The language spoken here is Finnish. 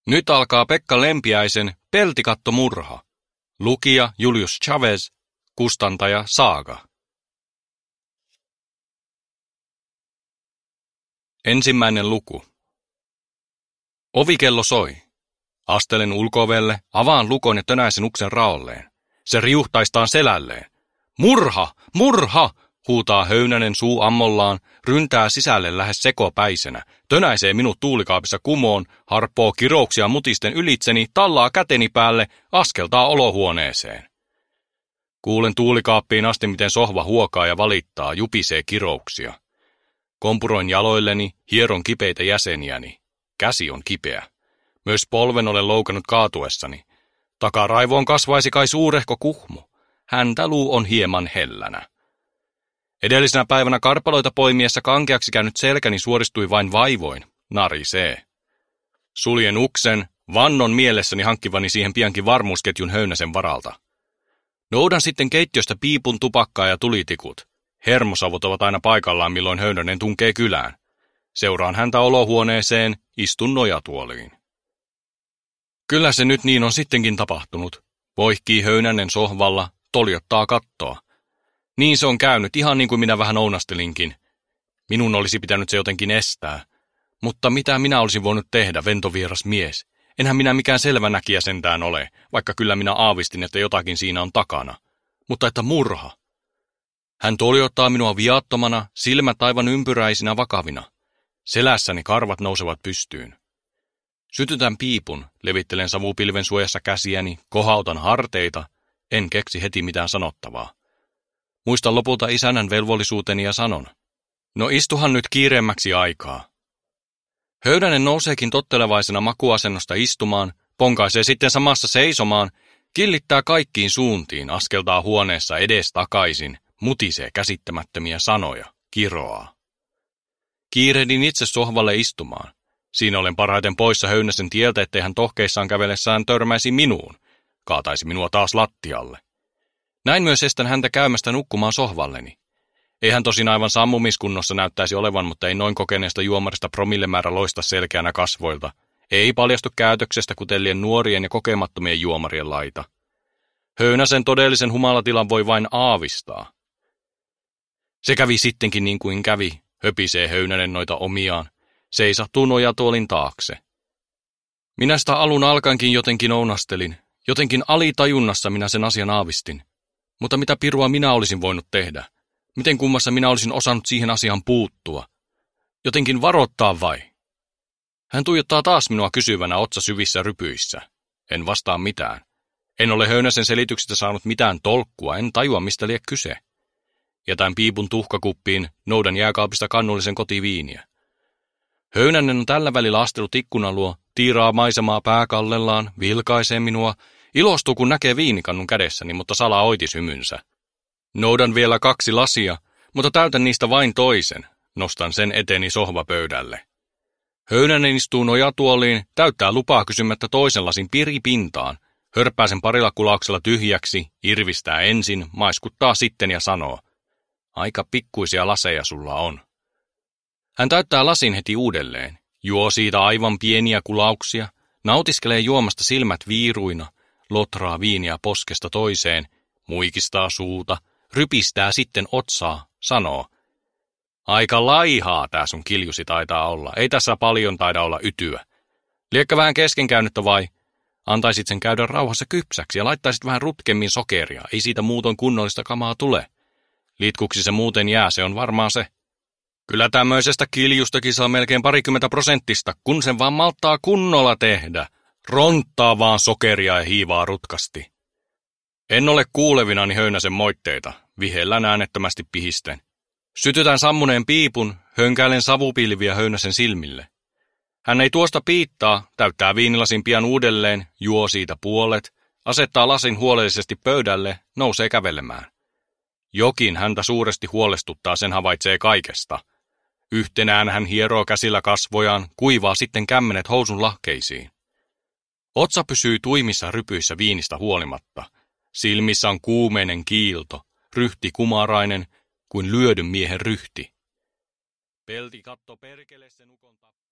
Nyt alkaa Pekka Lempiäisen Peltikattomurha. Lukija Julius Chavez, kustantaja Saaga. Ensimmäinen luku. Ovikello soi. Astelen ulko-ovelle, avaan lukon ja tönäisen uksen raolleen. Se riuhtaistaan selälleen. Murha! Murha! Huutaa Höynänen suu ammollaan, ryntää sisälle lähes sekopäisenä, tönäisee minut tuulikaapissa kumoon, harppoo kirouksia mutisten ylitseni, tallaa käteni päälle, askeltaa olohuoneeseen. Kuulen tuulikaappiin asti, miten sohva huokaa ja valittaa, jupisee kirouksia. Kompuroin jaloilleni, hieron kipeitä jäseniäni. Käsi on kipeä. Myös polven olen loukannut kaatuessani. Takaraivoon kasvaisi kai suurehko kuhmu. Häntäluu on hieman hellänä. Edellisenä päivänä karpaloita poimiessa kankeaksi käynyt selkäni suoristui vain vaivoin, narisee. Suljen uksen, vannon mielessäni hankkivani siihen piankin varmuusketjun Höynäsen varalta. Noudan sitten keittiöstä piipun, tupakkaa ja tulitikut. Hermosavut ovat aina paikallaan, milloin Höynänen tunkee kylään. Seuraan häntä olohuoneeseen, istun nojatuoliin. Kyllä se nyt niin on sittenkin tapahtunut. Voihkii Höynänen sohvalla, toljottaa kattoa. Niin se on käynyt, ihan niin kuin minä vähän ounastelinkin. Minun olisi pitänyt se jotenkin estää. Mutta mitä minä olisin voinut tehdä, ventovieras mies? Enhän minä mikään selvänäkijä sentään ole, vaikka kyllä minä aavistin, että jotakin siinä on takana. Mutta että murha. Hän toljottaa minua viattomana, silmät aivan ympyräisinä vakavina. Selässäni karvat nousevat pystyyn. Sytytän piipun, levittelen savupilven suojassa käsiäni, kohautan harteita, en keksi heti mitään sanottavaa. Muistan lopulta isännän velvollisuuteni ja sanon, no istuhan nyt kiireemmäksi aikaa. Höynänen nouseekin tottelevaisena makuasennosta istumaan, ponkaisee sitten samassa seisomaan, killittää kaikkiin suuntiin, askeltaa huoneessa edes takaisin, mutisee käsittämättömiä sanoja, kiroaa. Kiirehdin itse sohvalle istumaan. Siinä olen parhaiten poissa Höynäsen tieltä, ettei hän tohkeissaan kävellessään törmäisi minuun, kaataisi minua taas lattialle. Näin myös estän häntä käymästä nukkumaan sohvalleni. Ei hän tosin aivan sammumiskunnossa näyttäisi olevan, mutta ei noin kokeneesta juomarista promillemäärä loista selkeänä kasvoilta. Ei paljastu käytöksestä kutellien nuorien ja kokemattomien juomarien laita. Höynäsen todellisen humalatilan voi vain aavistaa. Se kävi sittenkin niin kuin kävi, höpisee Höynänen noita omiaan, seisahtuu nojatuolin taakse. Minä sitä alun alkaenkin jotenkin ounastelin, jotenkin alitajunnassa minä sen asian aavistin. Mutta mitä pirua minä olisin voinut tehdä? Miten kummassa minä olisin osannut siihen asiaan puuttua? Jotenkin varoittaa vai? Hän tuijottaa taas minua kysyvänä otsa syvissä rypyissä. En vastaa mitään. En ole Höynäsen selityksistä saanut mitään tolkkua, en tajua mistä lie kyse. Jätän piipun tuhkakuppiin, noudan jääkaapista kannullisen kotiviiniä. Höynänen on tällä välillä astellut ikkunan luo, tiiraa maisemaa pääkallellaan, vilkaisee minua, ilostuu kun näkee viinikannun kädessäni, mutta salaa oitishymynsä. Noudan vielä 2 lasia, mutta täytän niistä vain toisen, nostan sen eteeni sohvapöydälle. Höynänen istuu nojatuoliin, täyttää lupaa kysymättä toisen lasin piripintaan, hörppää sen parilla kulauksella tyhjäksi, irvistää ensin, maiskuttaa sitten ja sanoo, aika pikkuisia laseja sulla on. Hän täyttää lasin heti uudelleen, juo siitä aivan pieniä kulauksia, nautiskelee juomasta silmät viiruina, lotraa viiniä poskesta toiseen, muikistaa suuta, rypistää sitten otsaa, sanoo, aika laihaa tää sun kiljusi taitaa olla, ei tässä paljon taida olla ytyä. Liekkä vähän keskenkäynyttä vai? Antaisit sen käydä rauhassa kypsäksi ja laittaisit vähän rutkemmin sokeria, ei siitä muuton kunnollista kamaa tule. Litkuksi se muuten jää, se on varmaan se. Kyllä tämmöisestä kiljustakin saa melkein 20%, kun sen vaan malttaa kunnolla tehdä. Ronttaa vaan sokeria ja hiivaa rutkasti. En ole kuulevinani Höynäsen moitteita, vihellän äänettömästi pihisten. Sytytän sammuneen piipun, hönkäilen savupilviä Höynäsen silmille. Hän ei tuosta piittaa, täyttää viinilasin pian uudelleen, juo siitä puolet, asettaa lasin huolellisesti pöydälle, nousee kävelemään. Jokin häntä suuresti huolestuttaa, sen havaitsee kaikesta. Yhtenään hän hieroo käsillä kasvojaan, kuivaa sitten kämmenet housun lahkeisiin. Otsa pysyy tuimissa rypyissä viinistä huolimatta. Silmissä on kuumeinen kiilto, ryhti kumarainen kuin lyödyn miehen ryhti. Pelti katto perkele sen ukon